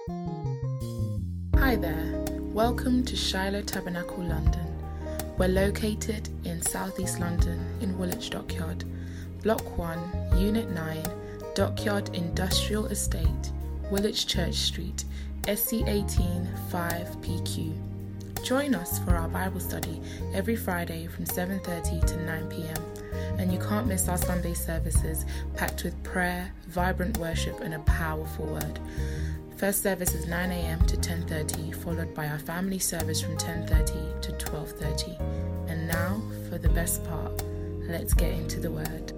Hi there, welcome to Shiloh Tabernacle London. We're located in Southeast London in Woolwich Dockyard, Block 1, Unit 9, Dockyard Industrial Estate, Woolwich Church Street, SC18 5PQ. Join us for our Bible study every Friday from 7:30 to 9 p.m. And you can't miss our Sunday services packed with prayer, vibrant worship and a powerful word. First service is 9 a.m. to 10:30, followed by our family service from 10:30 to 12:30. And now, for the best part, let's get into the word.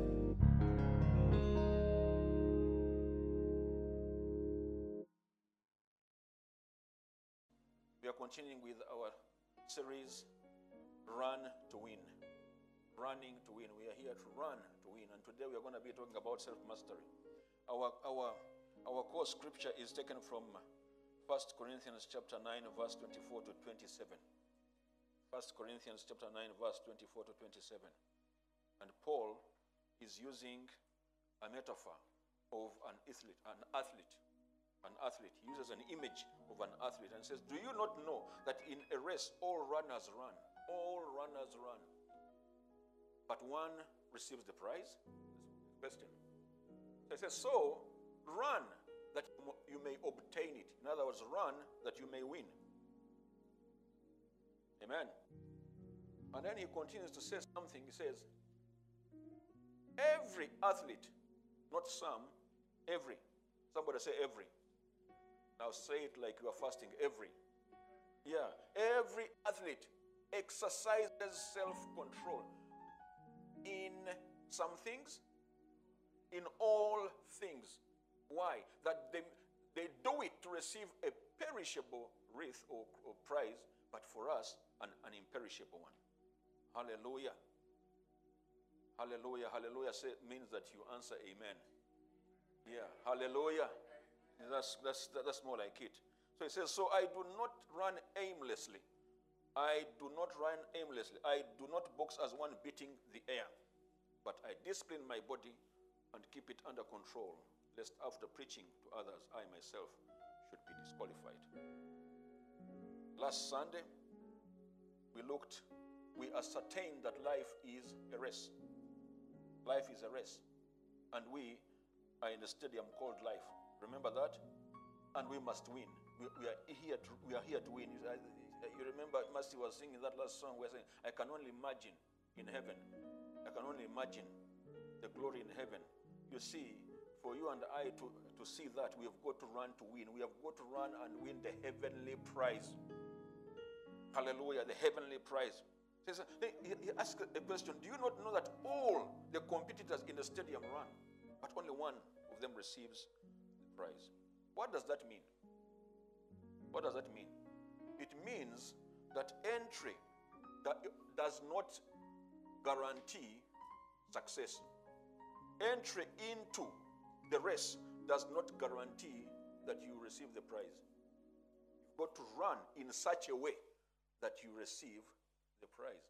We are continuing with our series, Run to Win. Running to win. We are here to run to win. And today we are going to be talking about self-mastery. Our core scripture is taken from 1 Corinthians chapter 9, verse 24 to 27. 1 Corinthians chapter 9, verse 24 to 27. And Paul is using a metaphor of an athlete. He uses an image of an athlete and says, do you not know that in a race all runners run? All runners run. But one receives the prize? Question. So it says, so run that you may obtain it. In other words, run that you may win. Amen. And then he continues to say something. He says, every athlete, not some, every. Somebody say every. Now say it like you are fasting. Every. Yeah. Every athlete exercises self-control in some things, in all things. Why? That they do it to receive a perishable wreath or prize, but for us, an imperishable one. Hallelujah. Hallelujah. Hallelujah means that you answer amen. Yeah. Hallelujah. That's more like it. So it says, so I do not run aimlessly. I do not run aimlessly. I do not box as one beating the air, but I discipline my body and keep it under control, lest after preaching to others, I myself should be disqualified. Last Sunday, we ascertained that life is a race. Life is a race. And we are in a stadium called life. Remember that? And we must win. We are here to win. You remember Mercy was singing that last song. We're saying, I can only imagine in heaven. I can only imagine the glory in heaven. You see, for you and I to see that, we have got to run to win. We have got to run and win the heavenly prize. Hallelujah, the heavenly prize. He asked a question, do you not know that all the competitors in the stadium run, but only one of them receives the prize? What does that mean? What does that mean? It means that entry does not guarantee success. Entry into the race does not guarantee that you receive the prize. You've got to run in such a way that you receive the prize.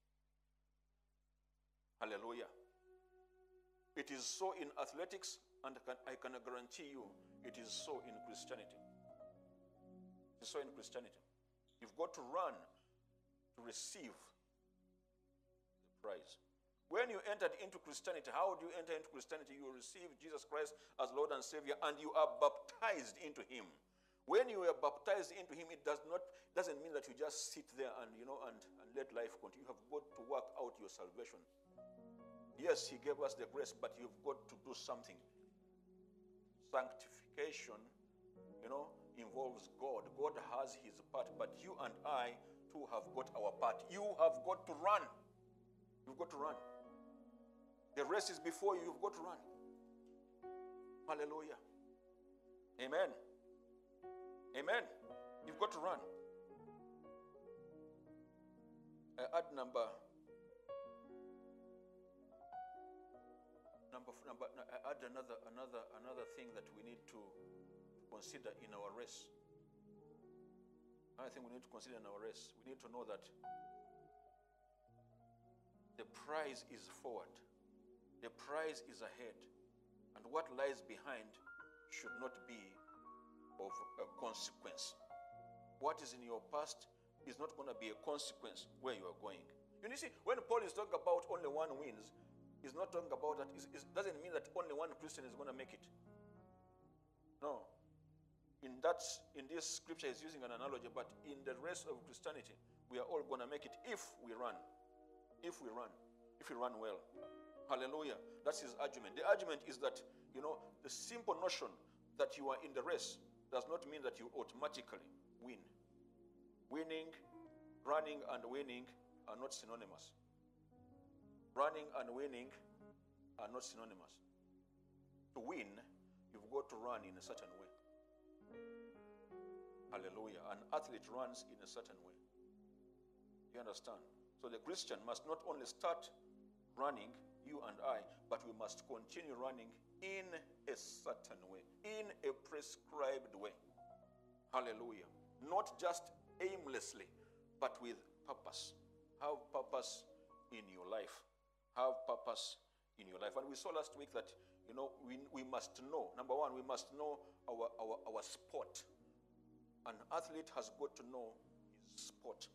Hallelujah. It is so in athletics, and I can guarantee you it is so in Christianity. It is so in Christianity. You've got to run to receive the prize. When you entered into Christianity, how do you enter into Christianity? You receive Jesus Christ as Lord and Savior, and you are baptized into Him. When you are baptized into Him, it doesn't mean that you just sit there and let life continue. You have got to work out your salvation. Yes, He gave us the grace, but you've got to do something. Sanctification, involves God. God has His part, but you and I too have got our part. You have got to run. You've got to run. The race is before you. You've got to run. Hallelujah. Amen. Amen. You've got to run. I add I add another thing that we need to consider in our race. I think we need to consider in our race. We need to know that the prize is forward. The prize is ahead. And what lies behind should not be of a consequence. What is in your past is not going to be a consequence where you are going. You see, when Paul is talking about only one wins, he's not talking about that. It doesn't mean that only one Christian is going to make it. No. In this scripture, he's using an analogy, but in the rest of Christianity, we are all going to make it if we run. If we run. If we run well. Hallelujah. That's his argument. The argument is that, the simple notion that you are in the race does not mean that you automatically win. Winning, running, and winning are not synonymous. Running and winning are not synonymous. To win, you've got to run in a certain way. Hallelujah. An athlete runs in a certain way. You understand? So the Christian must not only start running, you and I, but we must continue running in a certain way, in a prescribed way. Hallelujah. Not just aimlessly, but with purpose. Have purpose in your life. Have purpose in your life. And we saw last week that, we must know. Number one, we must know our sport. An athlete has got to know his sport.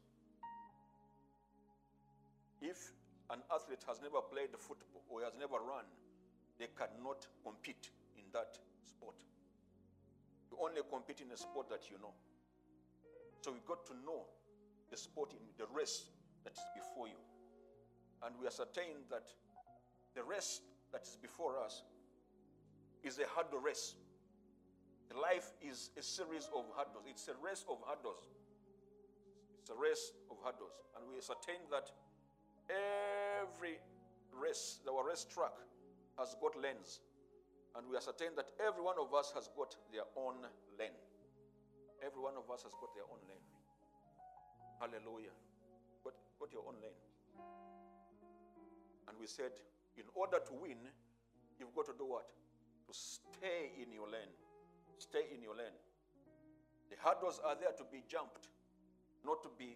If an athlete has never played football or has never run, they cannot compete in that sport. You only compete in a sport that you know. So we've got to know the sport in the race that is before you. And we ascertain that the race that is before us is a hurdle race. Life is a series of hurdles. It's a race of hurdles. It's a race of hurdles. And we ascertain that every race, our race track, has got lanes. And we ascertain that every one of us has got their own lane. Every one of us has got their own lane. Hallelujah. Got your own lane. And we said, in order to win, you've got to do what? To stay in your lane. Stay in your lane. The hurdles are there to be jumped, not to be,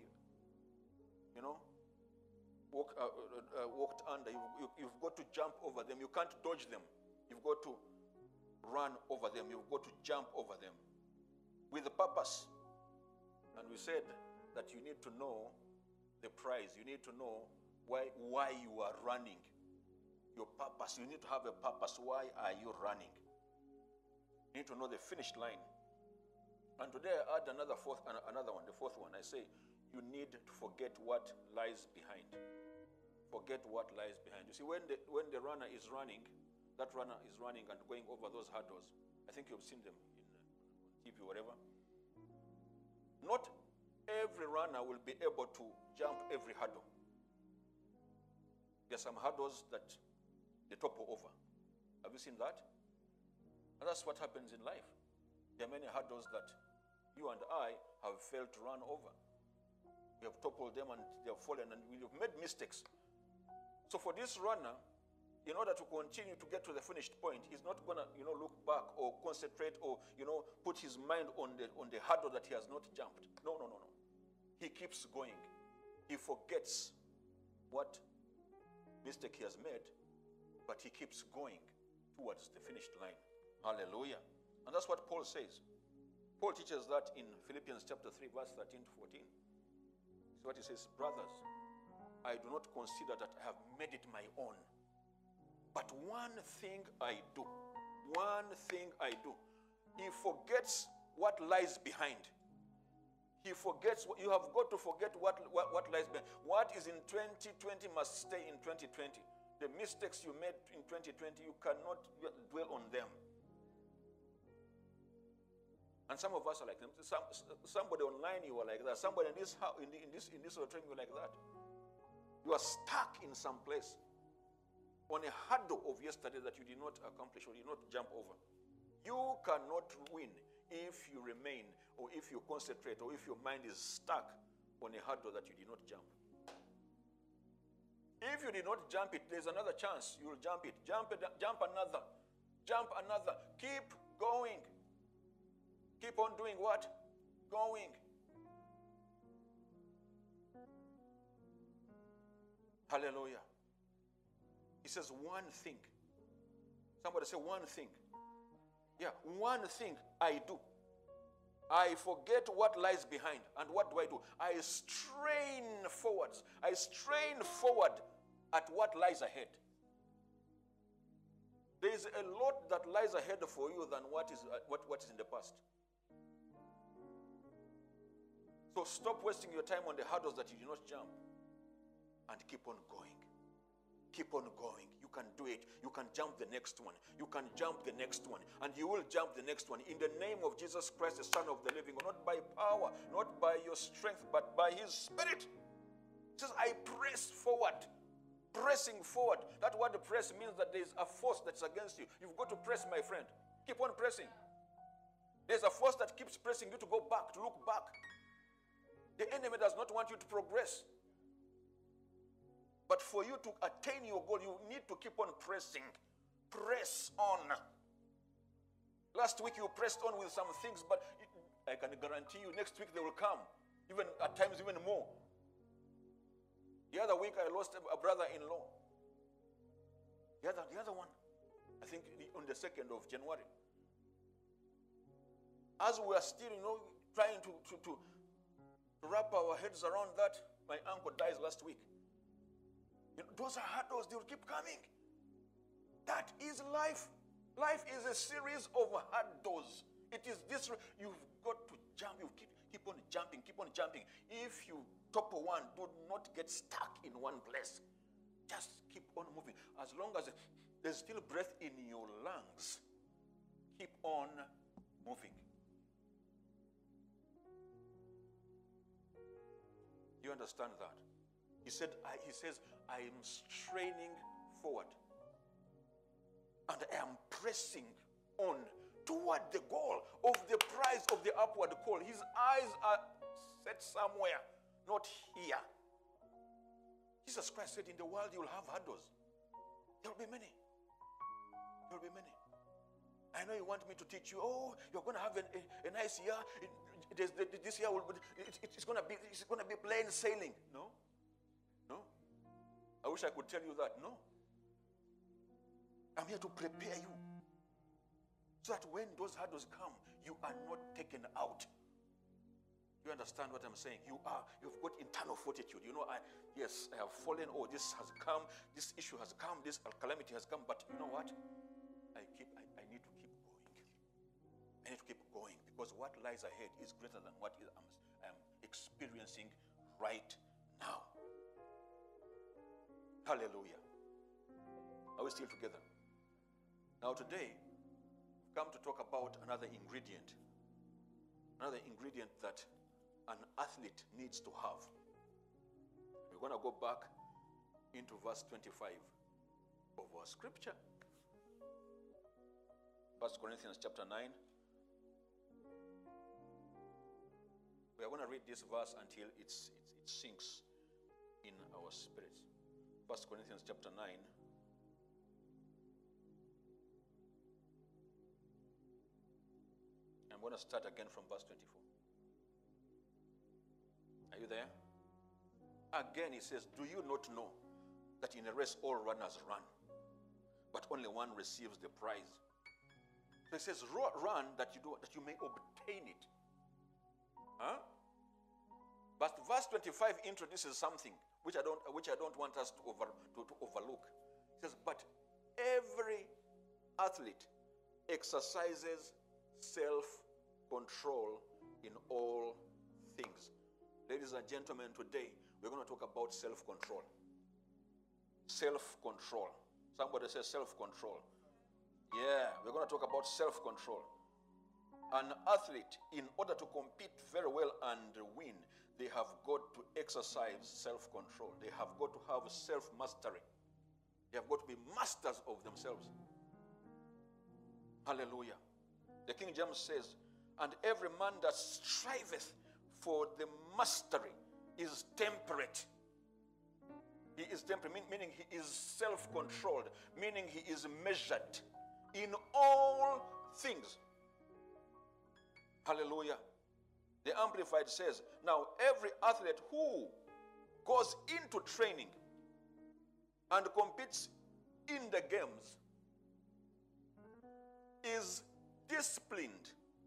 walked under. You've got to jump over them. You can't dodge them. You've got to run over them. You've got to jump over them with a purpose. And we said that you need to know the prize. You need to know why you are running. Your purpose. You need to have a purpose. Why are you running? You need to know the finish line. And today I add another one, the fourth one. I say you need to forget what lies behind. Forget what lies behind. You see, when the runner is running, that runner is running and going over those hurdles. I think you've seen them on TV or whatever. Not every runner will be able to jump every hurdle. There are some hurdles that they topple over. Have you seen that? And that's what happens in life. There are many hurdles that you and I have failed to run over. We have toppled them and they have fallen and we have made mistakes. So for this runner, in order to continue to get to the finished point, he's not going to, look back or concentrate or, put his mind on the hurdle that he has not jumped. No. He keeps going. He forgets what mistake he has made, but he keeps going towards the finished line. Hallelujah. And that's what Paul says. Paul teaches that in Philippians chapter 3, verse 13 to 14. This is what he says, brothers, I do not consider that I have made it my own. But one thing I do. He forgets what lies behind. He forgets, you have got to forget what lies behind. What is in 2020 must stay in 2020. The mistakes you made in 2020, you cannot dwell on them. And some of us are like them. Somebody online, you are like that. Somebody in this auditorium, you are like that. You are stuck in some place on a hurdle of yesterday that you did not accomplish or did not jump over. You cannot win if you remain or if you concentrate or if your mind is stuck on a hurdle that you did not jump. If you did not jump it, there's another chance. You will jump it. Jump another. Jump another. Keep going. Keep on doing what? Going. Hallelujah. He says one thing. Somebody say one thing. Yeah, one thing I do. I forget what lies behind. And what do? I strain forwards. I strain forward at what lies ahead. There is a lot that lies ahead for you than what is in the past. So stop wasting your time on the hurdles that you do not jump and keep on going. Keep on going. You can do it. You can jump the next one. You can jump the next one. And you will jump the next one. In the name of Jesus Christ, the Son of the living God. Not by power, not by your strength, but by His Spirit. It says, I press forward. Pressing forward. That word press means that there is a force that's against you. You've got to press, my friend. Keep on pressing. There's a force that keeps pressing you to go back, to look back. The enemy does not want you to progress. But for you to attain your goal, you need to keep on pressing. Press on. Last week you pressed on with some things, but I can guarantee you next week they will come. Even at times even more. The other week I lost a brother-in-law. The other one, I think on the 2nd of January. As we are still, trying to wrap our heads around that, my uncle dies last week. Those are hurdles, they will keep coming. That is life. Life is a series of hurdles. It is this, you've got to jump, you keep on jumping, keep on jumping. If you topple one, do not get stuck in one place. Just keep on moving. As long as there's still breath in your lungs, keep on moving. You understand that? He says, I am straining forward. And I am pressing on toward the goal of the prize of the upward call. His eyes are set somewhere, not here. Jesus Christ said, in the world you will have hurdles. There will be many. There will be many. I know you want me to teach you, you're going to have a nice year. This year it's going to be plain sailing. No. I wish I could tell you that. No. I'm here to prepare you so that when those hurdles come, you are not taken out. You understand what I'm saying? You've got internal fortitude. I have fallen. This has come. This issue has come. This calamity has come. But you know what? I need to keep going. I need to keep going because what lies ahead is greater than what I'm experiencing right now. Hallelujah. Are we still together? Now today, we've come to talk about another ingredient that an athlete needs to have. We're going to go back into verse 25 of our scripture. 1 Corinthians chapter 9. We are going to read this verse until it sinks in our spirits. 1 Corinthians chapter 9. I'm going to start again from verse 24. Are you there? Again, he says, do you not know that in a race all runners run, but only one receives the prize? So he says, run that you may obtain it. Huh? But verse 25 introduces something which I don't want us to overlook. It says, but every athlete exercises self-control in all things. Ladies and gentlemen, today we're going to talk about self-control. Self-control. Somebody says self-control. Yeah, we're going to talk about self-control. An athlete, in order to compete very well and win, they have got to exercise self-control. They have got to have self-mastery. They have got to be masters of themselves. Hallelujah. The King James says, and every man that striveth for the mastery is temperate. He is temperate, meaning he is self-controlled, meaning he is measured in all things. Hallelujah. The Amplified says, now every athlete who goes into training and competes in the games is disciplined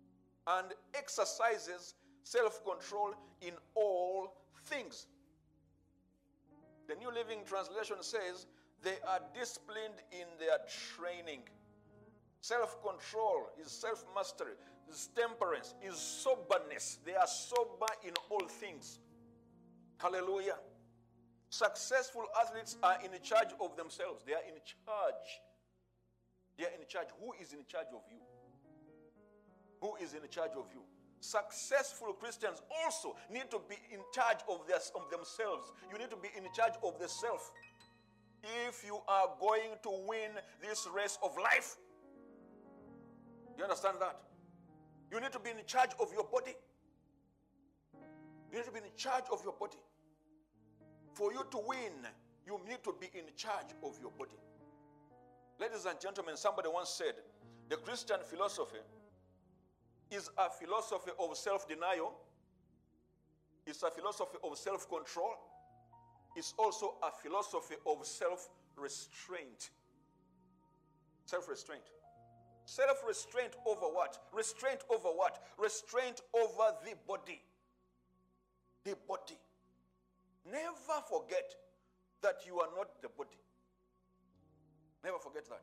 and exercises self-control in all things. The New Living Translation says they are disciplined in their training. Self-control is self-mastery, is temperance, is soberness. They are sober in all things. Hallelujah. Successful athletes are in charge of themselves. They are in charge. They are in charge. Who is in charge of you? Who is in charge of you? Successful Christians also need to be in charge of themselves. You need to be in charge of the self. If you are going to win this race of life, you understand that? You need to be in charge of your body. You need to be in charge of your body. For you to win, you need to be in charge of your body. Ladies and gentlemen, somebody once said, the Christian philosophy is a philosophy of self-denial. It's a philosophy of self-control. It's also a philosophy of self-restraint. Self-restraint. Self-restraint over what? Restraint over what? Restraint over the body. The body. Never forget that you are not the body. Never forget that.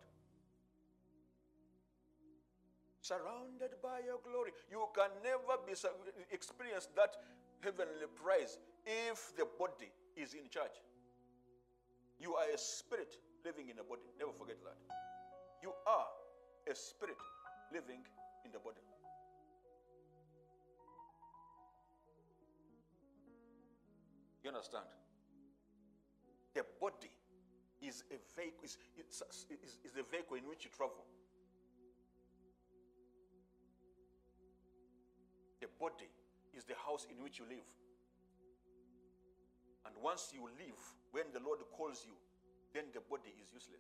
Surrounded by your glory. You can never experience that heavenly prize if the body is in charge. You are a spirit living in a body. Never forget that. You are a spirit living in the body. You understand? The body is a vehicle, is the vehicle in which you travel. The body is the house in which you live. And once you leave, when the Lord calls you, then the body is useless.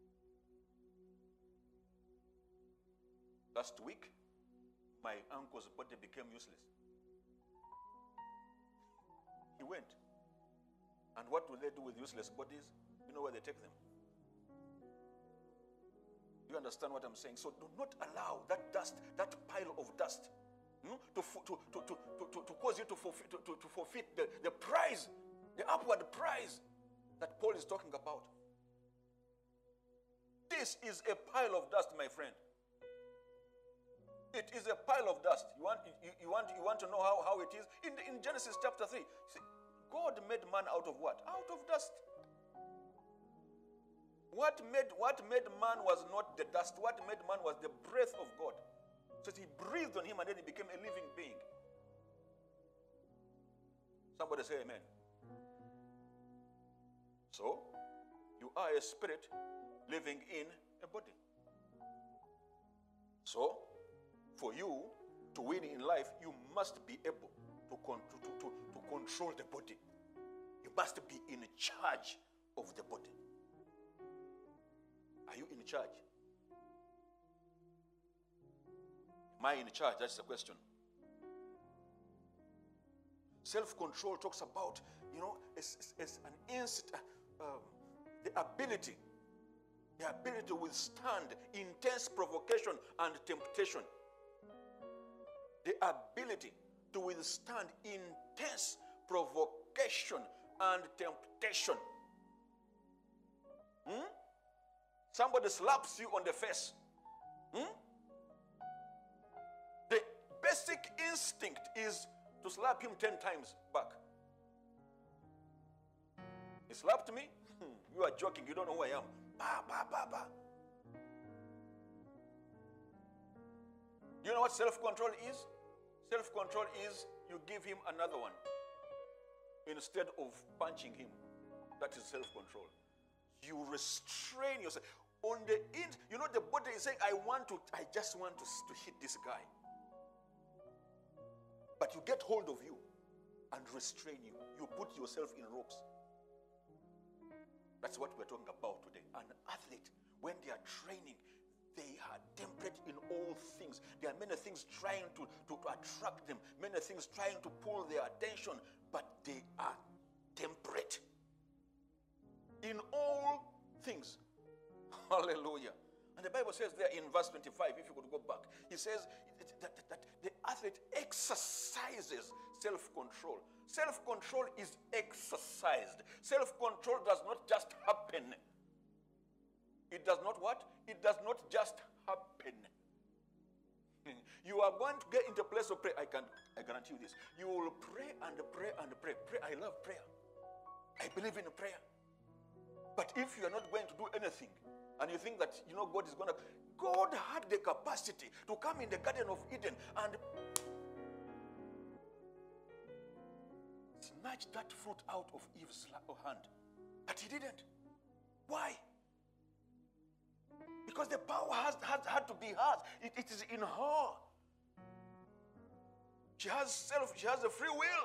Last week, my uncle's body became useless. He went. And what do they do with useless bodies? You know where they take them. You understand what I'm saying? So do not allow that dust, that pile of dust, to cause you to forfeit the prize, the upward prize that Paul is talking about. This is a pile of dust, my friend. It is a pile of dust. You want to know how it is? In Genesis chapter 3, see, God made man out of what? Out of dust. What made man was not the dust. What made man was the breath of God. So he breathed on him and then he became a living being. Somebody say amen. So, you are a spirit living in a body. So, for you to win in life, you must be able to control the body. You must be in charge of the body. Are you in charge? Am I in charge? That's the question. Self-control talks about, as an instant, the ability to withstand intense provocation and temptation. The ability to withstand intense provocation and temptation. Somebody slaps you on the face. The basic instinct is to slap him 10 times back. He slapped me? You are joking. You don't know who I am. Bah, bah, bah, bah. You know what self-control is? Self-control is you give him another one instead of punching him. That is self-control. You restrain yourself. On the end, the body is saying, I just want to hit this guy. But you get hold of you and restrain you. You put yourself in ropes. That's what we're talking about today. An athlete, when they are training, they are temperate in all things. There are many things trying to attract them, many things trying to pull their attention, but they are temperate in all things. Hallelujah. And the Bible says there in verse 25, if you could go back, he says that the athlete exercises self-control. Self-control is exercised. Self-control does not just happen. It does not what? It does not just happen. You are going to get into a place of prayer. I guarantee you this. You will pray and pray and pray. I love prayer. I believe in prayer. But if you are not going to do anything, and you think that, God had the capacity to come in the Garden of Eden and snatch that fruit out of Eve's hand. But he didn't. Why? Because the power had to be hers. It is in her. She has a free will.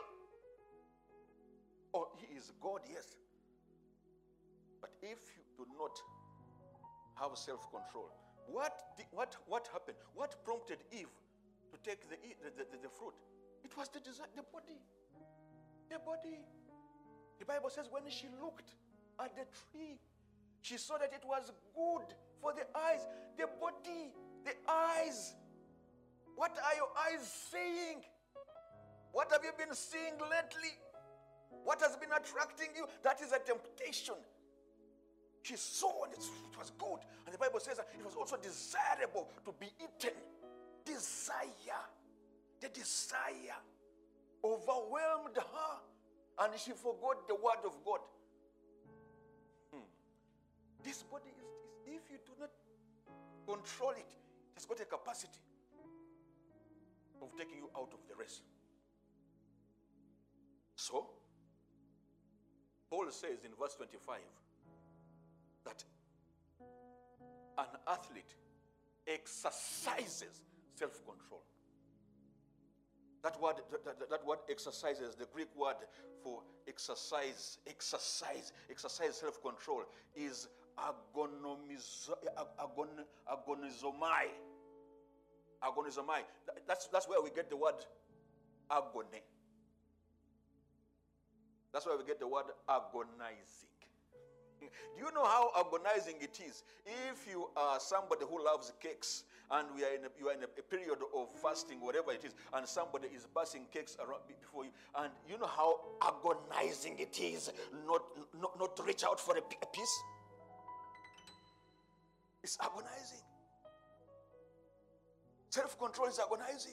Oh, he is God, yes. But if you do not have self-control, what happened? What prompted Eve to take the fruit? It was the desire, the body. The body. The Bible says when she looked at the tree, she saw that it was good for the eyes. The body, the eyes. What are your eyes saying? What have you been seeing lately? What has been attracting you? That is a temptation. She saw and it was good. And the Bible says that it was also desirable to be eaten. Desire. The desire overwhelmed her. And she forgot the word of God. This body is, if you do not control it, it has got a capacity of taking you out of the race. So, Paul says in verse 25 that an athlete exercises self-control. That word exercises, the Greek word for exercise self-control is agonizomai. Agonizomai. That's where we get the word agony. That's where we get the word agonizing. Do you know how agonizing it is? If you are somebody who loves cakes and you are in a period of fasting, whatever it is, and somebody is passing cakes around before you, and you know how agonizing it is not to reach out for a piece? It's agonizing. Self-control is agonizing.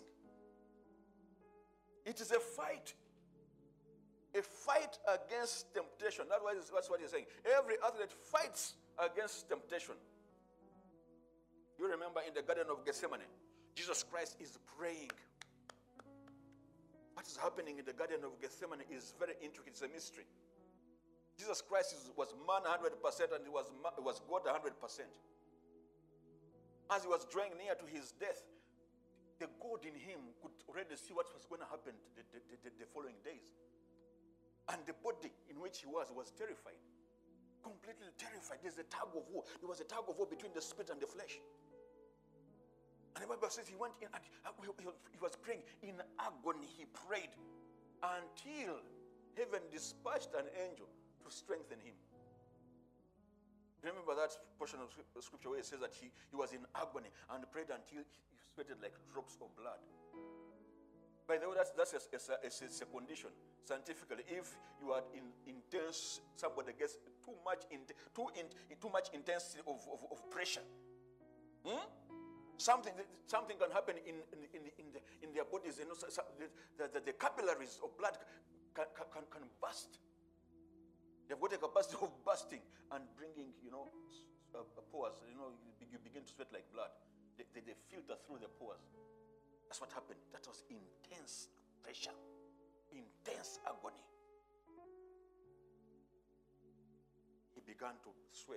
It is a fight. A fight against temptation. That's what he's saying. Every athlete fights against temptation. You remember in the Garden of Gethsemane, Jesus Christ is praying. What is happening in the Garden of Gethsemane is very intricate. It's a mystery. Jesus Christ was man 100% and he was God 100%. As he was drawing near to his death, the God in him could already see what was going to happen the following days. And the body in which he was terrified. Completely terrified. There's a tug of war. There was a tug of war between the spirit and the flesh. And the Bible says he went in and he was praying in agony. He prayed until heaven dispatched an angel to strengthen him. Remember that portion of scripture where it says that he was in agony and prayed until he sweated like drops of blood. By the way, that's a condition scientifically. If you are in intense, somebody gets too much intensity of pressure. Something can happen in their bodies. You know, the capillaries of blood can burst. They've got a capacity of bursting and bringing, pores. You begin to sweat like blood. They filter through the pores. That's what happened. That was intense pressure, intense agony. He began to sweat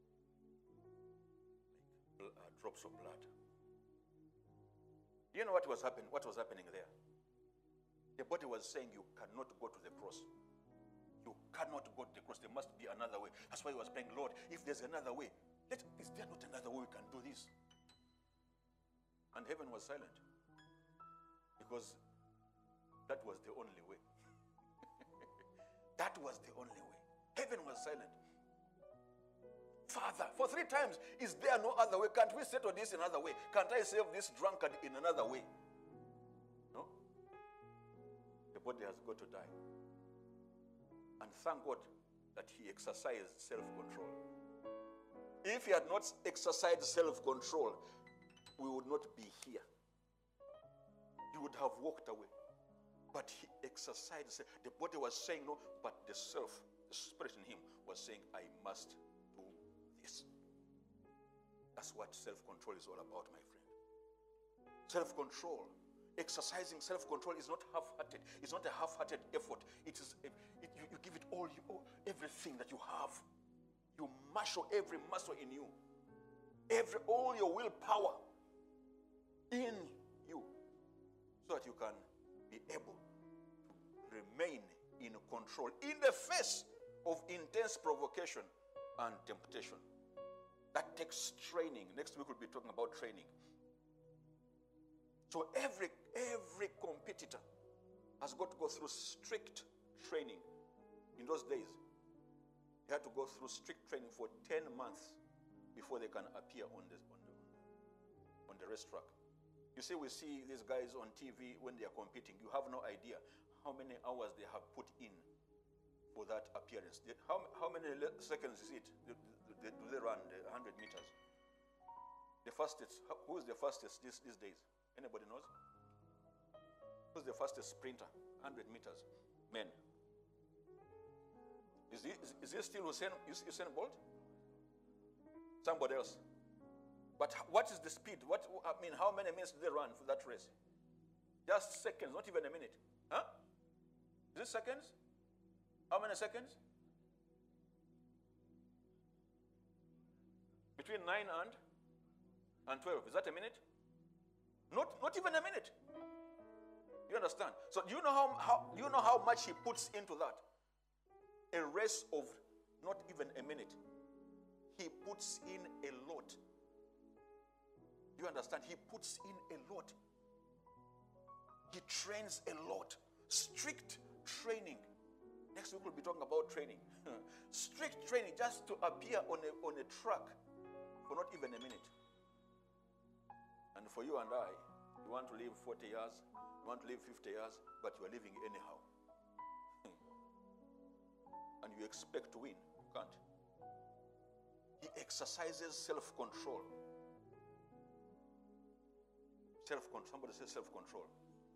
like drops of blood. You know what was happening? What was happening there? The body was saying, "You cannot go to the cross. You cannot go to the cross. There must be another way." That's why he was praying, "Lord, if there's another way, is there not another way we can do this?" And heaven was silent. Because that was the only way. That was the only way. Heaven was silent. Father, for 3 times, is there no other way? Can't we settle this another way? Can't I save this drunkard in another way? No. The body has got to die. And thank God that he exercised self-control. If he had not exercised self-control, we would not be here. He would have walked away. But he exercised. The body was saying no, but the self, the spirit in him was saying, I must do this. That's what self-control is all about, my friend. Self-control. Exercising self-control is not half-hearted. It's not a half-hearted effort. It is you give it all, everything that you have. You marshal every muscle in you. All your willpower in you. So that you can be able to remain in control in the face of intense provocation and temptation. That takes training. Next week we'll be talking about training. So every competitor has got to go through strict training. In those days, they had to go through strict training for 10 months before they can appear on the racetrack. You see, we see these guys on TV when they are competing. You have no idea how many hours they have put in for that appearance. How many seconds is it? Do they run the 100 meters? The fastest. Who is the fastest these days? Anybody knows? Who's the fastest sprinter? 100 meters. Men. Is it still Usain Bolt? Somebody else. But what is the speed? How many minutes do they run for that race? Just seconds, not even a minute. Huh? Is it seconds? How many seconds? Between 9 and 12. Is that a minute? Not even a minute. You understand? So do you know how much he puts into that? A race of not even a minute. He puts in a lot. You understand? He puts in a lot. He trains a lot. Strict training. Next week we'll be talking about training. Strict training just to appear on a track for not even a minute. And for you and I, you want to live 40 years, you want to live 50 years, but you are living anyhow. And you expect to win. You can't. He exercises self-control. Self-control. Somebody says self-control.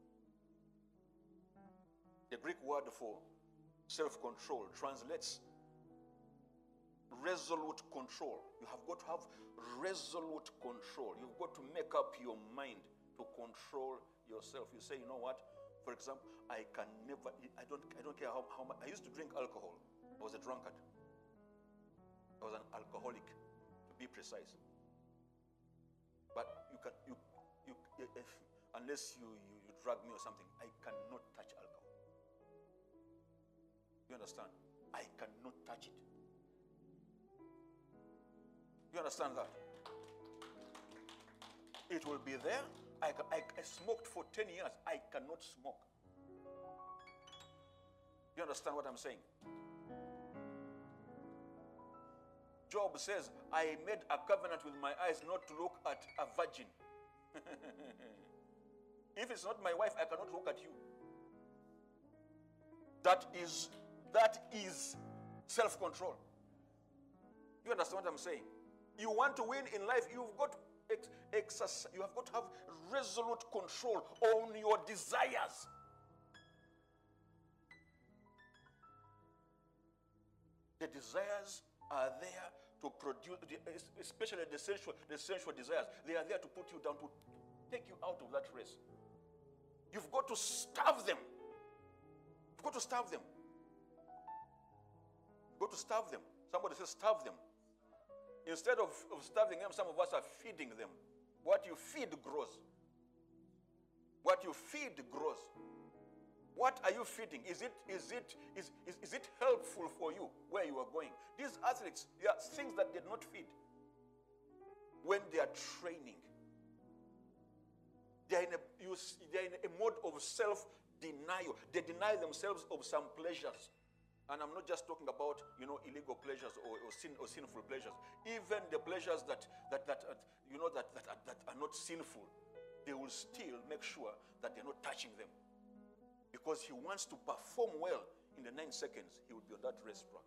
The Greek word for self-control translates resolute control. You have got to have resolute control. You've got to make up your mind to control yourself. You say, you know what? For example, I don't care how much. I used to drink alcohol. I was a drunkard. I was an alcoholic, to be precise. But unless you drug me or something, I cannot touch alcohol. You understand? I cannot touch it. You understand that? It will be there. I smoked for 10 years. I cannot smoke. You understand what I'm saying? Job says, I made a covenant with my eyes not to look at a virgin. If it's not my wife, I cannot look at you. That is self-control. You understand what I'm saying? You want to win in life, you've got to exercise. You have got to have resolute control on your desires. The desires are there to produce, especially the sensual desires. They are there to put you down, to take you out of that race. You've got to starve them. You've got to starve them. You've got to starve them. Somebody says starve them. Instead of starving them, some of us are feeding them. What you feed grows. What you feed grows. What are you feeding? Is it helpful for you where you are going? These athletes, they are things that they not feed. When they are training, they are in a mode of self-denial. They deny themselves of some pleasures And I'm not just talking about, illegal pleasures or sinful pleasures. Even the pleasures that are not sinful, they will still make sure that they're not touching them. Because he wants to perform well in the 9 seconds, he will be on that racetrack.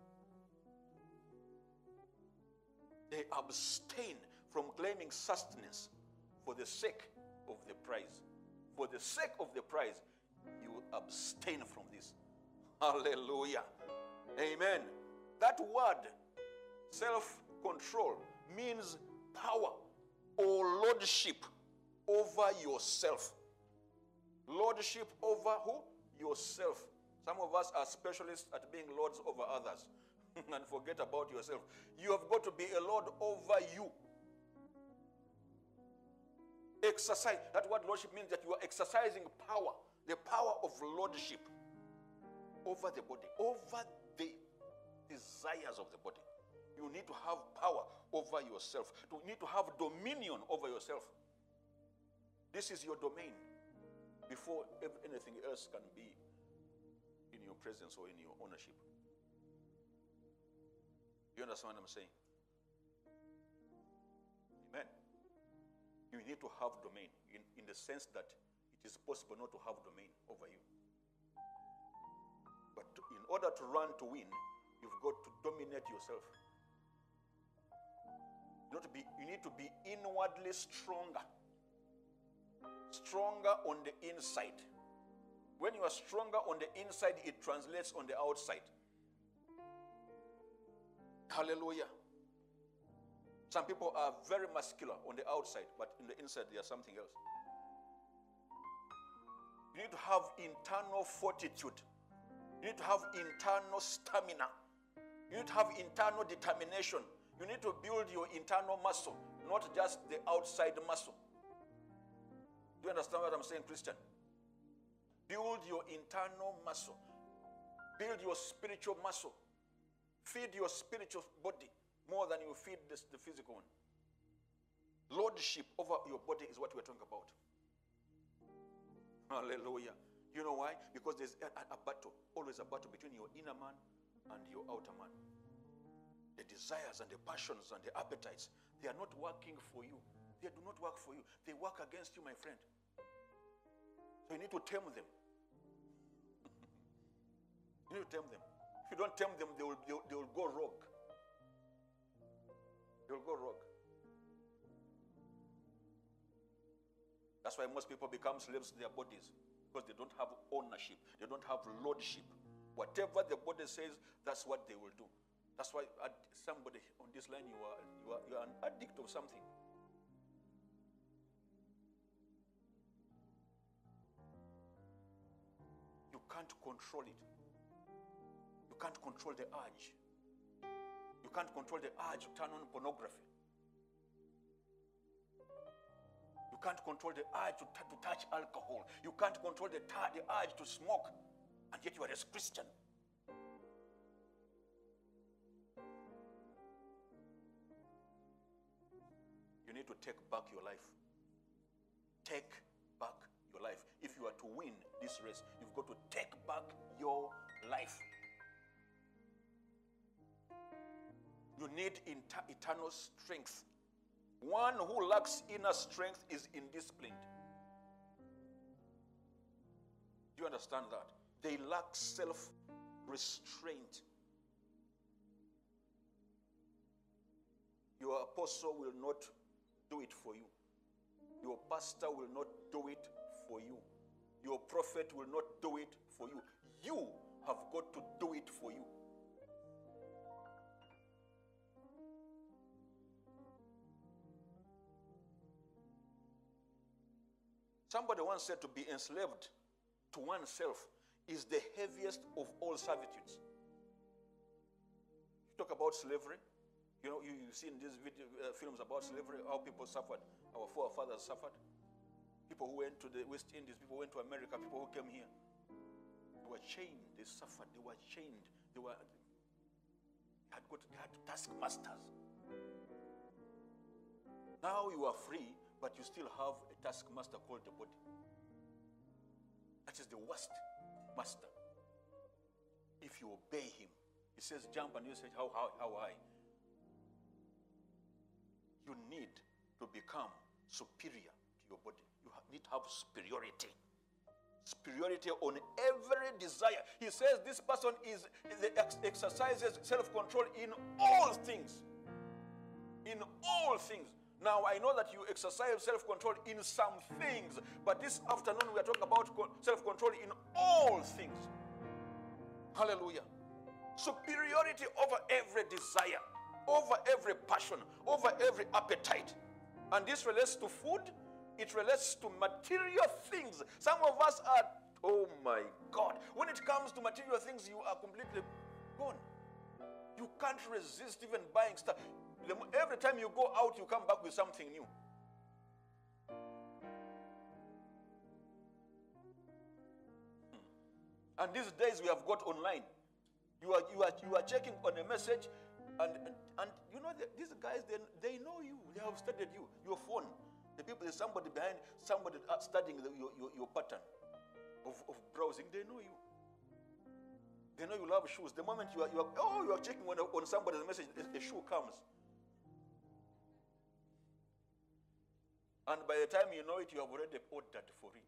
They abstain from claiming sustenance for the sake of the prize. For the sake of the prize, you will abstain from this. Hallelujah. Amen. That word, self-control, means power or lordship over yourself. Lordship over who? Yourself. Some of us are specialists at being lords over others and forget about yourself. You have got to be a lord over you. Exercise. That word lordship means that you are exercising power, the power of lordship over the body, over the desires of the body. You need to have power over yourself. You need to have dominion over yourself. This is your domain before anything else can be in your presence or in your ownership. You understand what I'm saying? Amen. You need to have domain in the sense that it is possible not to have domain over you. But in order to run to win, you've got to dominate yourself. You need to be inwardly stronger. Stronger on the inside. When you are stronger on the inside, it translates on the outside. Hallelujah. Some people are very muscular on the outside, but in the inside they are something else. You need to have internal fortitude. You need to have internal stamina. You need to have internal determination. You need to build your internal muscle, not just the outside muscle. Do you understand what I'm saying, Christian? Build your internal muscle. Build your spiritual muscle. Feed your spiritual body more than you feed the physical one. Lordship over your body is what we're talking about. Hallelujah. You know why? Because there's a battle, always a battle between your inner man and your outer man. The desires and the passions and the appetites, they are not working for you. They do not work for you. They work against you, my friend. So you need to tame them. You need to tame them. If you don't tame them, they will go rogue. They will go rogue. That's why most people become slaves to their bodies, because they don't have ownership. They don't have lordship. Whatever the body says, that's what they will do. That's why somebody on this line, you are an addict of something. You can't control it. You can't control the urge. You can't control the urge to turn on pornography. You can't control the urge to touch alcohol. You can't control the urge to smoke. And yet you are a Christian. You need to take back your life. Take back your life. If you are to win this race, you've got to take back your life. You need eternal strength. One who lacks inner strength is indisciplined. Do you understand that? They lack self-restraint. Your apostle will not do it for you. Your pastor will not do it for you. Your prophet will not do it for you. You have got to do it for you. Somebody once said to be enslaved to oneself is the heaviest of all servitudes. You talk about slavery. You know, you've seen these films about slavery, how people suffered. Our forefathers suffered. People who went to the West Indies, people who went to America, people who came here. They were chained, they suffered, they were chained. They had taskmasters. Now you are free, but you still have a taskmaster called the body. That is the worst master. if you obey him. He says jump and you say how high? You need to become superior to your body. You need to have superiority. Superiority on every desire. He says this person exercises self-control in all things. In all things. Now, I know that you exercise self-control in some things, but this afternoon we are talking about self-control in all things. Hallelujah. Superiority over every desire, over every passion, over every appetite. And this relates to food. It relates to material things. Some of us are, oh my God, when it comes to material things, you are completely gone. You can't resist even buying stuff. Every time you go out, you come back with something new. And these days we have got online. You are checking on a message, and you know these guys, they know you. They have studied you. Your phone. There's somebody behind, somebody studying your pattern of browsing. They know you. They know you love shoes. The moment you are checking on somebody's message, a shoe comes. And by the time you know it, you have already ordered for it.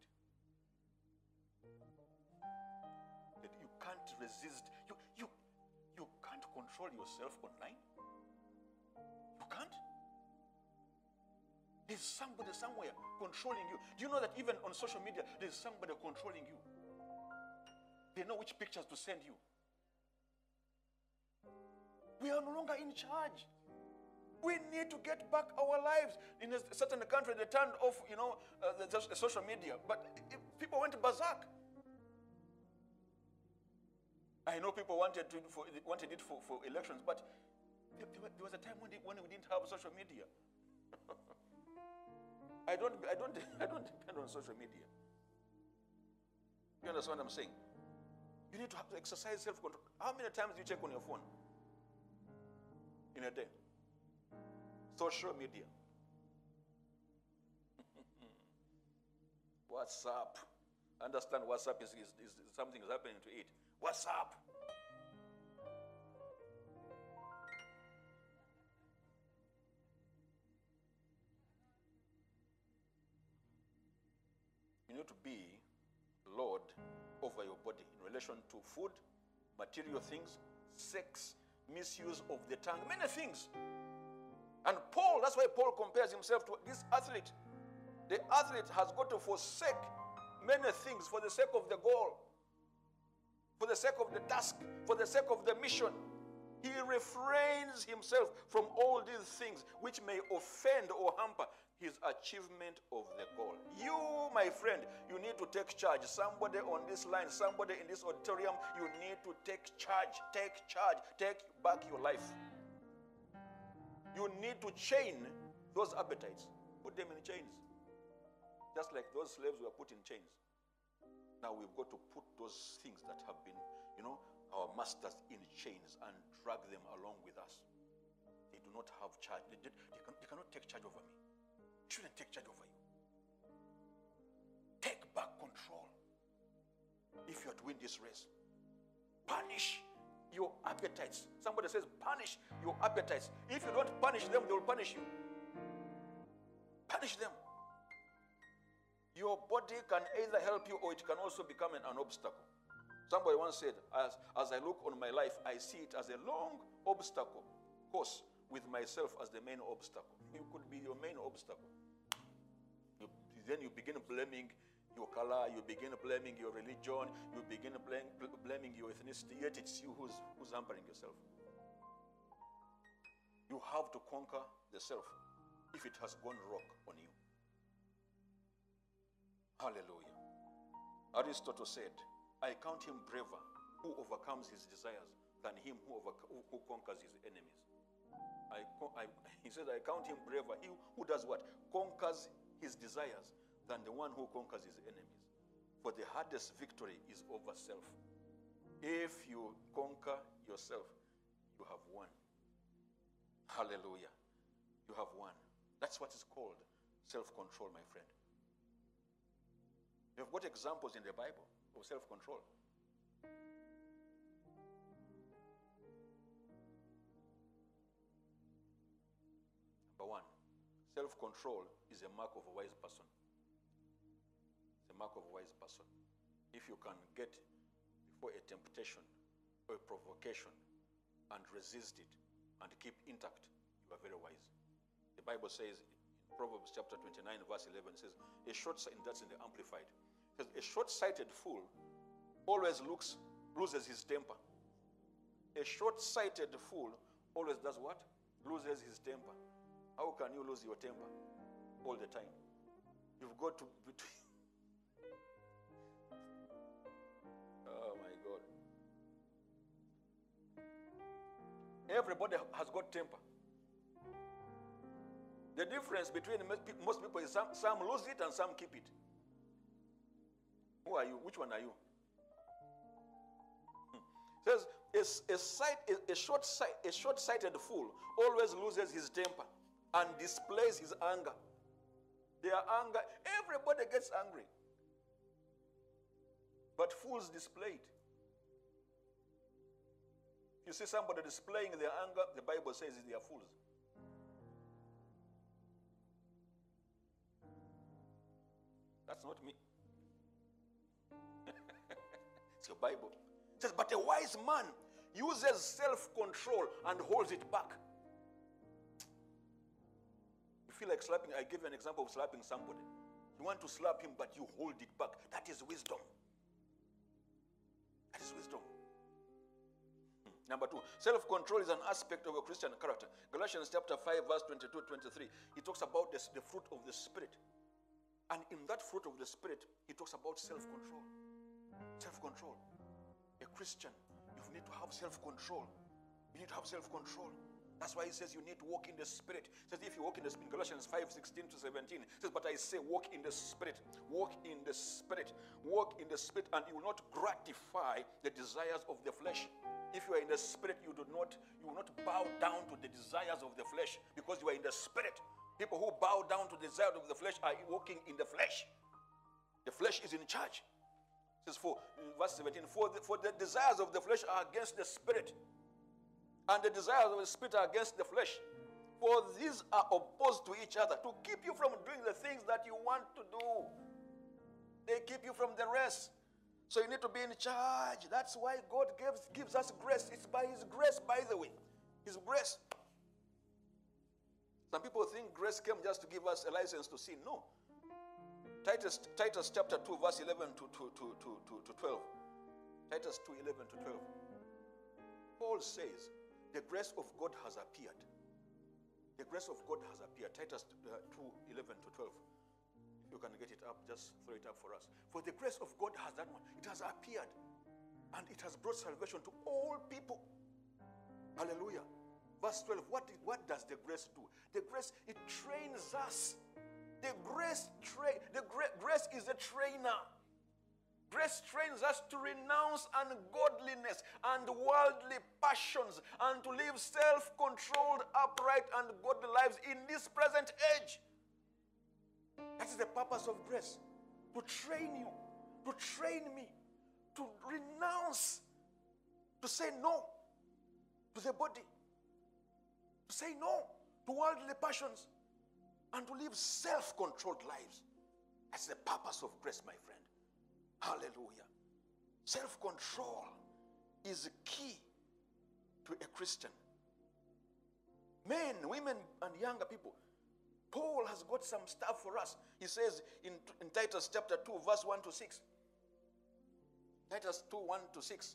That you can't resist. You can't control yourself online. You can't. There's somebody somewhere controlling you. Do you know that even on social media, there's somebody controlling you? They know which pictures to send you. We are no longer in charge. We need to get back our lives. In a certain country, they turned off, the social media. But people went berserk. I know people wanted it for elections, but there was a time when we didn't have social media. I don't depend on social media. You understand what I'm saying? You need to have to exercise self-control. How many times do you check on your phone in a day? Social media. WhatsApp. Understand WhatsApp is something is happening to it. WhatsApp. You need to be Lord over your body in relation to food, material things, sex, misuse of the tongue, many things. And Paul, that's why Paul compares himself to this athlete. The athlete has got to forsake many things for the sake of the goal, for the sake of the task, for the sake of the mission. He refrains himself from all these things which may offend or hamper his achievement of the goal. You, my friend, you need to take charge. Somebody on this line, somebody in this auditorium, you need to take charge. Take charge. Take back your life. You need to chain those appetites. Put them in chains. Just like those slaves were put in chains. Now we've got to put those things that have been, our masters in chains and drag them along with us. They do not have charge. They cannot take charge over me. They shouldn't take charge over you. Take back control if you are to win this race. Punish your appetites. Somebody says punish your appetites. If you don't punish them, they will punish you. Punish them. Your body can either help you or it can also become an obstacle. Somebody once said, as I look on my life, I see it as a long obstacle course with myself as the main obstacle. You could be your main obstacle. Then you begin blaming your color, you begin blaming your religion, you begin blaming your ethnicity, yet it's you who's hampering yourself. You have to conquer the self if it has gone rogue on you. Hallelujah. Aristotle said, I count him braver who overcomes his desires than him who conquers his enemies. He said, I count him braver, he who does what? Conquers his desires than the one who conquers his enemies. For the hardest victory is over self. If you conquer yourself, you have won. Hallelujah. You have won. That's what is called self-control, my friend. You've got examples in the Bible of self-control. one, self-control is a mark of a wise person. It's a mark of a wise person. If you can get before a temptation or a provocation and resist it and keep intact, you are very wise. The Bible says in Proverbs chapter 29 verse 11, it says, that's in the Amplified, it says, a short-sighted fool always loses his temper. A short-sighted fool always does what? Loses his temper. How can you lose your temper all the time? You've got to oh my God. Everybody has got temper. The difference between most people is some lose it and some keep it. Who are you? Which one are you? It says a short-sighted fool always loses his temper and displays his anger. Their anger, everybody gets angry. But fools display it. If you see somebody displaying their anger, the Bible says they are fools. That's not me. It's your Bible. It says, but a wise man uses self-control and holds it back. You feel like slapping. I give you an example of slapping somebody. You want to slap him, but you hold it back. That is wisdom. That is wisdom. Number two, self-control is an aspect of a Christian character. Galatians chapter 5 verse 22-23. He talks about the fruit of the Spirit. And in that fruit of the Spirit, he talks about self-control. Self-control. A Christian, you need to have self-control. You need to have self-control. That's why he says you need to walk in the Spirit. He says if you walk in the Spirit, Galatians 5:16-17, it says, but I say walk in the Spirit. Walk in the Spirit. Walk in the Spirit, and you will not gratify the desires of the flesh. If you are in the Spirit, you will not bow down to the desires of the flesh, because you are in the Spirit. People who bow down to the desires of the flesh are walking in the flesh. The flesh is in charge. It says verse 17, for the desires of the flesh are against the Spirit, and the desires of the Spirit are against the flesh. For these are opposed to each other, to keep you from doing the things that you want to do. They keep you from the rest. So you need to be in charge. That's why God gives us grace. It's by His grace, by the way. His grace. Some people think grace came just to give us a license to sin. No. Titus chapter 2 verse 11 to 12. Titus 2, 11 to 12. Paul says, the grace of God has appeared. The grace of God has appeared. Titus 2, 11 to 12. If you can get it up, just throw it up for us. For the grace of God has done what? It has appeared. And it has brought salvation to all people. Hallelujah. Verse 12, what does the grace do? The grace, it trains us. The grace is a trainer. Grace trains us to renounce ungodliness and worldly passions and to live self-controlled, upright, and godly lives in this present age. That is the purpose of grace. To train you, to train me, to renounce, to say no to the body, to say no to worldly passions, and to live self-controlled lives. That's the purpose of grace, my friend. Hallelujah. Self-control is key to a Christian. Men, women, and younger people. Paul has got some stuff for us. He says in Titus chapter 2, verse 1 to 6. Titus 2, 1 to 6.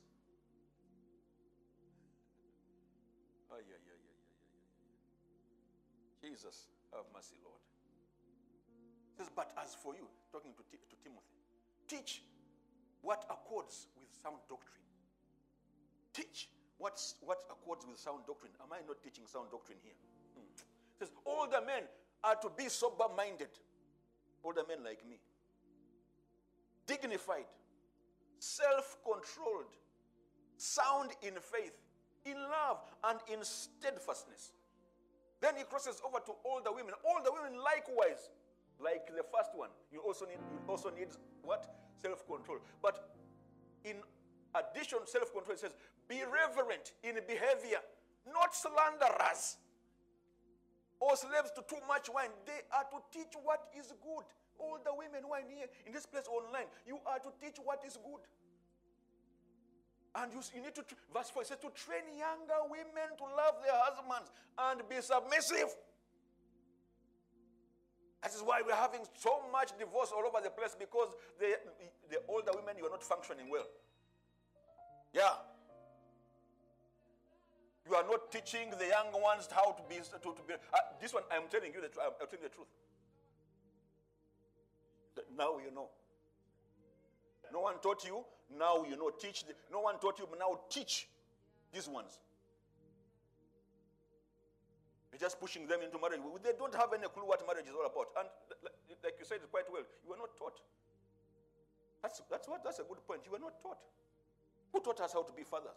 Jesus, have mercy, Lord. He says, but as for you, talking to Timothy, teach what accords with sound doctrine. Teach what accords with sound doctrine. Am I not teaching sound doctrine here? It says, older men are to be sober-minded. Older men like me. Dignified, self-controlled, sound in faith, in love, and in steadfastness. Then he crosses over to older women. Older women likewise, like the first one, you also need what? Self-control. But in addition, self-control, it says, be reverent in behavior, not slanderers. or slaves to too much wine. They are to teach what is good. All the women who are here in this place online, you are to teach what is good. And you need to, verse 4 says, to train younger women to love their husbands and be submissive. That is why we're having so much divorce all over the place, because the older women, you are not functioning well. Yeah. You are not teaching the young ones how to be. This one, I'm telling you the truth. I'm telling the truth. Now you know. No one taught you. Now you know. Teach. No one taught you. Now teach these ones. You're just pushing them into marriage. They don't have any clue what marriage is all about. And like you said quite well, you were not taught. That's a good point. You were not taught. Who taught us how to be fathers?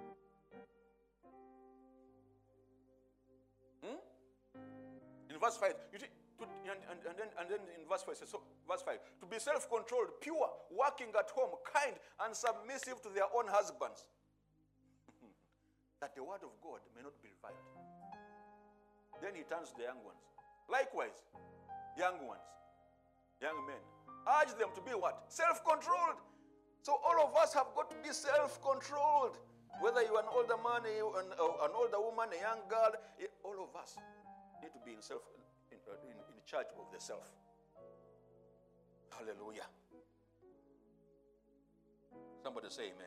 In verse 5, and then in verse 5 it says, so verse 5, to be self-controlled, pure, working at home, kind, and submissive to their own husbands, that the word of God may not be reviled. Then he turns to the young ones. Likewise, young ones, young men, urge them to be what? Self-controlled. So all of us have got to be self-controlled. Whether you're an older man, an older woman, a young girl, all of us need to be in charge of the self. Hallelujah. Somebody say amen.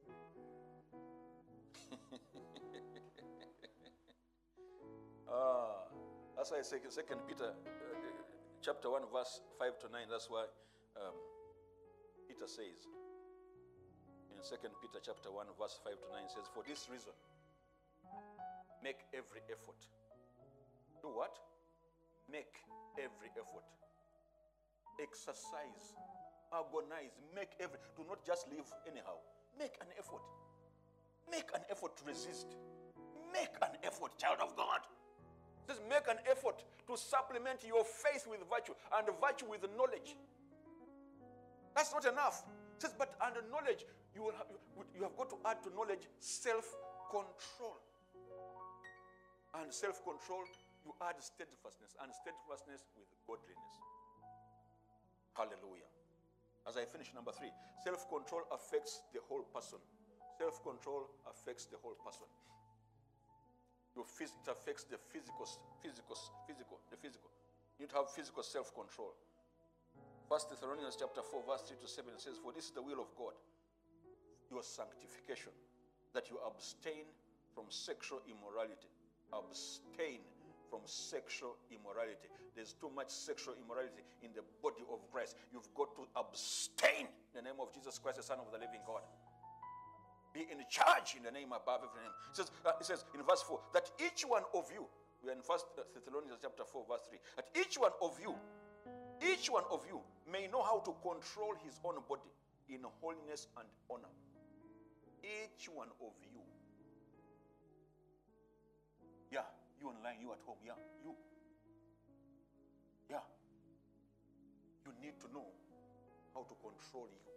That's why I say 2 Peter chapter 1 verse 5 to 9. That's why Peter says in 2 Peter chapter 1 verse 5 to 9 says, for this reason, make every effort. Do what? Make every effort. Exercise. Agonize. Make every. Do not just live anyhow. Make an effort. Make an effort to resist. Make an effort, child of God. It says make an effort to supplement your faith with virtue and virtue with knowledge. That's not enough. It says, but under knowledge, you have got to add to knowledge self-control. And self-control, you add steadfastness, and steadfastness with godliness. Hallelujah. As I finish, number 3, self-control affects the whole person. Self-control affects the whole person. It affects the physical. You need to have physical self-control. 1 Thessalonians chapter 4, verse 3 to 7 says, for this is the will of God, your sanctification, that you abstain from sexual immorality. Abstain from sexual immorality. There's too much sexual immorality in the body of Christ. You've got to abstain in the name of Jesus Christ, the Son of the living God. Be in charge in the name above every name. It says in verse 4 that each one of you, we are in 1 Thessalonians chapter 4 verse 3, that each one of you may know how to control his own body in holiness and honor. Each one of you. Yeah, you online, you at home, yeah, you. Yeah. You need to know how to control you.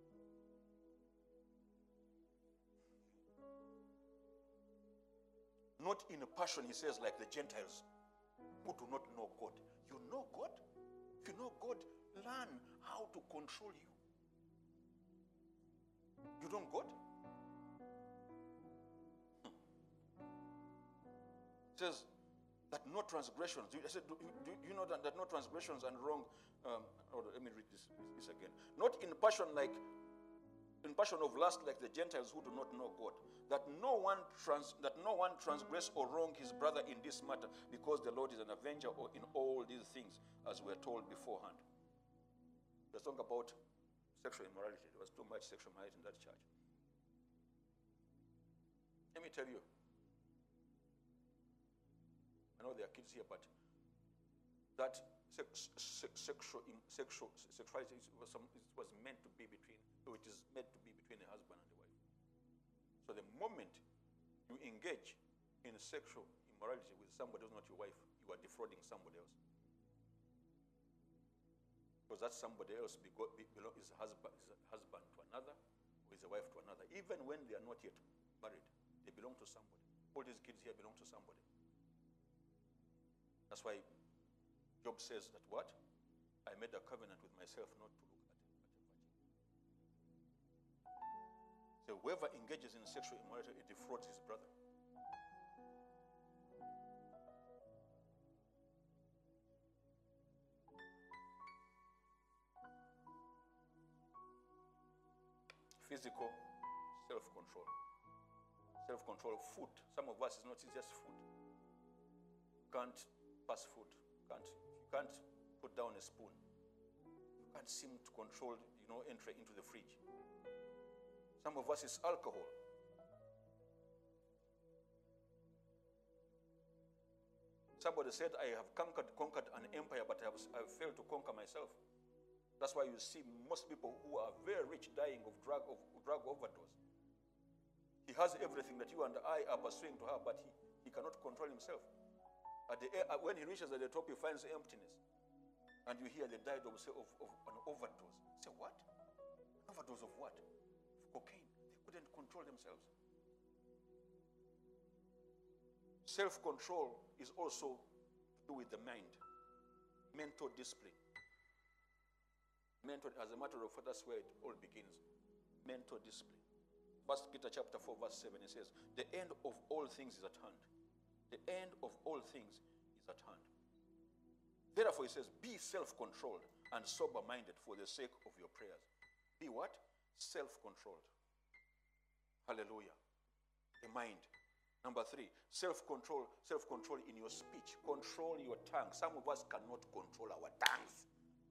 Not in a passion, he says, like the Gentiles who do not know God. You know God? If you know God, learn how to control you. You know God? It says that no transgressions. I said, do you know that no transgressions and wrong? Let me read this again. Not in passion of lust like the Gentiles who do not know God. That no one transgress or wrong his brother in this matter, because the Lord is an avenger in all these things, as we are told beforehand. Let's talk about sexual immorality. There was too much sexual immorality in that church. Let me tell you. I know there are kids here, but that sexuality was meant to be between, or it is meant to be between a husband and a wife. So the moment you engage in sexual immorality with somebody who's not your wife, you are defrauding somebody else. Because that somebody else is a husband to another, or is a wife to another. Even when they are not yet married, they belong to somebody. All these kids here belong to somebody. That's why Job says that what? I made a covenant with myself not to look at a virgin. So whoever engages in sexual immorality, it defrauds his brother. Physical self-control. Self-control, food. Some of us is not just food. You can't pass food. You can't put down a spoon. You can't seem to control, entry into the fridge. Some of us is alcohol. Somebody said, I have conquered an empire, but I have failed to conquer myself. That's why you see most people who are very rich dying of drug overdose. He has everything that you and I are pursuing to have, but he cannot control himself. When he reaches at the top, he finds emptiness. And you hear they died of an overdose. Say, what? An overdose of what? Of cocaine. They couldn't control themselves. Self-control is also to do with the mind. Mental discipline. As a matter of fact, that's where it all begins. Mental discipline. 1 Peter chapter 4, verse 7, it says, the end of all things is at hand. The end of all things is at hand. Therefore, it says, be self-controlled and sober-minded for the sake of your prayers. Be what? Self-controlled. Hallelujah. The mind. Number 3, self-control in your speech. Control your tongue. Some of us cannot control our tongues.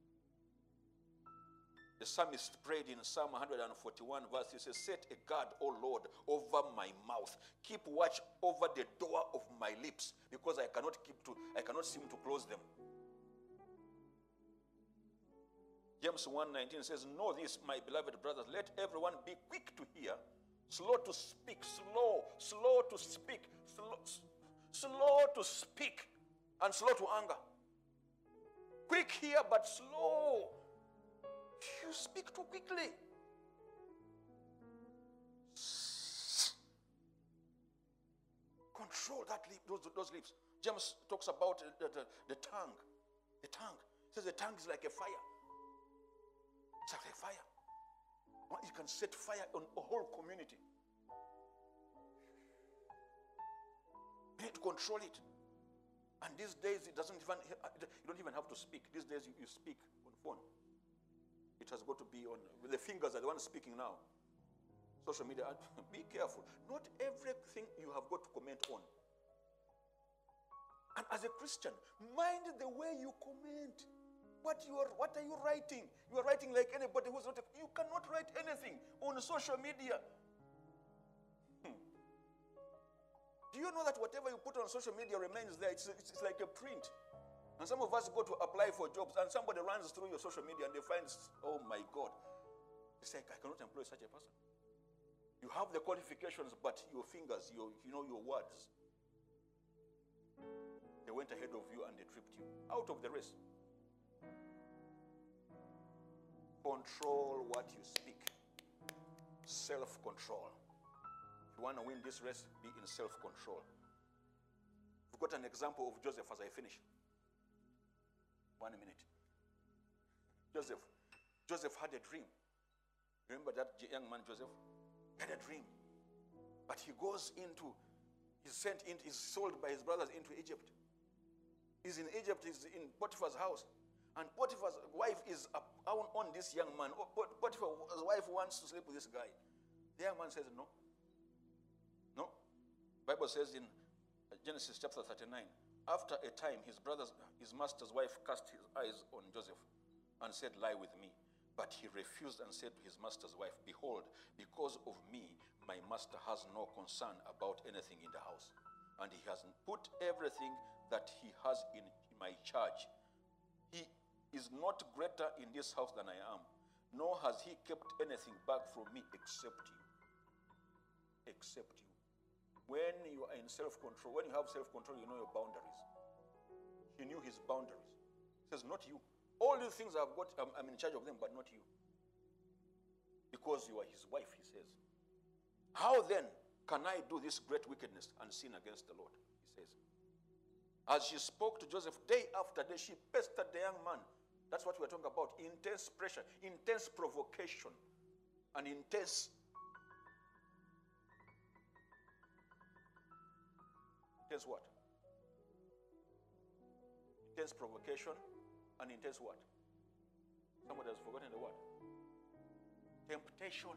The psalmist prayed in Psalm 141 verse, he says, set a guard, O Lord, over my mouth. Keep watch over the door of my lips, because I cannot seem to close them. James 1:19 says, know this, my beloved brothers, let everyone be quick to hear, slow to speak, slow to speak, slow to speak, and slow to anger. Quick here, but slow. You speak too quickly. Control that lip, those lips. James talks about the tongue. The tongue. He says the tongue is like a fire. It's like a fire. You can set fire on a whole community. You need to control it. And these days, you don't even have to speak. These days, you speak on phone. It has got to be on, the fingers are the ones speaking now. Social media, be careful. Not everything you have got to comment on. And as a Christian, mind the way you comment. What are you writing? You are writing like anybody who's not, you cannot write anything on social media. Do you know that whatever you put on social media remains there? It's like a print. And some of us go to apply for jobs, and somebody runs through your social media and they find, oh my God. It's like, I cannot employ such a person. You have the qualifications, but your fingers, your words, they went ahead of you and they tripped you out of the race. Control what you speak. Self-control. If you want to win this race, be in self-control. We've got an example of Joseph as I finish. 1 minute. Joseph had a dream. Remember that young man Joseph? He had a dream. But he goes he's sold by his brothers into Egypt. He's in Egypt, he's in Potiphar's house. And Potiphar's wife is on this young man. Potiphar's wife wants to sleep with this guy. The young man says, no. No. The Bible says in Genesis chapter 39, after a time, his master's wife cast his eyes on Joseph and said, lie with me. But he refused and said to his master's wife, behold, because of me, my master has no concern about anything in the house. And he has put everything that he has in my charge. He is not greater in this house than I am, nor has he kept anything back from me except you. Except you. When you are in self-control, when you have self-control, you know your boundaries. He knew his boundaries. He says, not you. All these things I've got, I'm in charge of them, but not you. Because you are his wife, he says. How then can I do this great wickedness and sin against the Lord? He says. As she spoke to Joseph day after day, she pestered the young man. That's what we're talking about. Intense pressure, intense provocation, and intense what? Intense provocation and intense what? Somebody has forgotten the word. Temptation.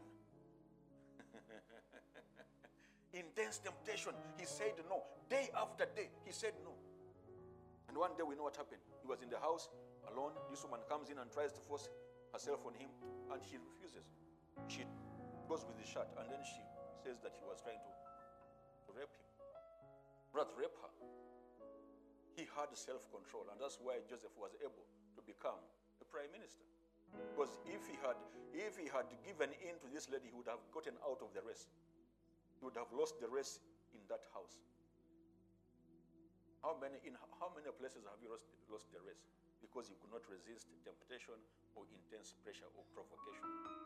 Intense temptation. He said no. Day after day, he said no. And one day we know what happened. He was in the house alone. This woman comes in and tries to force herself on him, and he refuses. She goes with the shirt, and then she says that he was trying to rape him. Not rape her. He had self-control, and that's why Joseph was able to become a prime minister. Because if he had given in to this lady, he would have gotten out of the race. He would have lost the race in that house. How many places have you lost the race? Because you could not resist temptation or intense pressure or provocation.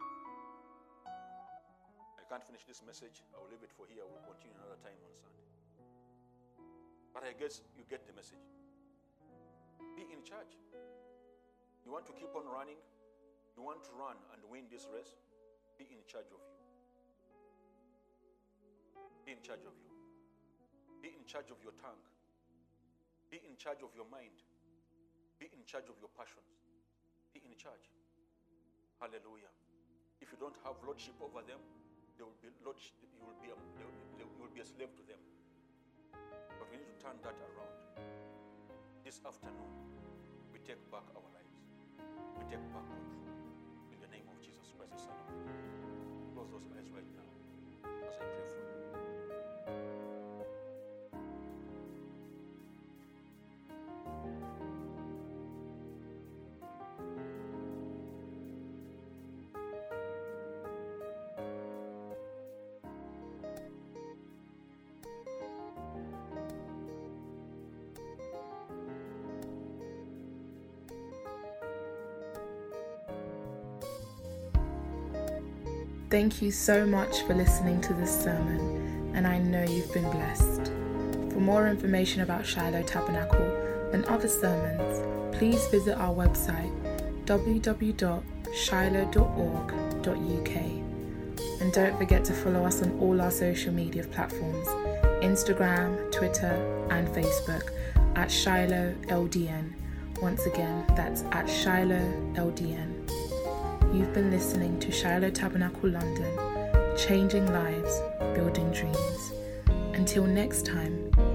I can't finish this message. I will leave it for here. I will continue another time on Sunday. But I guess you get the message. Be in charge. You want to keep on running? You want to run and win this race? Be in charge of you. Be in charge of you. Be in charge of your tongue. Be in charge of your mind. Be in charge of your passions. Be in charge. Hallelujah. If you don't have lordship over them, they will be you will be a slave to them. But we need to turn that around. This afternoon, we take back our lives. We take back control. In the name of Jesus Christ, the Son of God. Close those eyes right now as I pray for you. Thank you so much for listening to this sermon, and I know you've been blessed. For more information about Shiloh Tabernacle and other sermons, please visit our website www.shiloh.org.uk. And don't forget to follow us on all our social media platforms, Instagram, Twitter and Facebook at Shiloh LDN. Once again, that's at Shiloh LDN. You've been listening to Shiloh Tabernacle London, changing lives, building dreams. Until next time,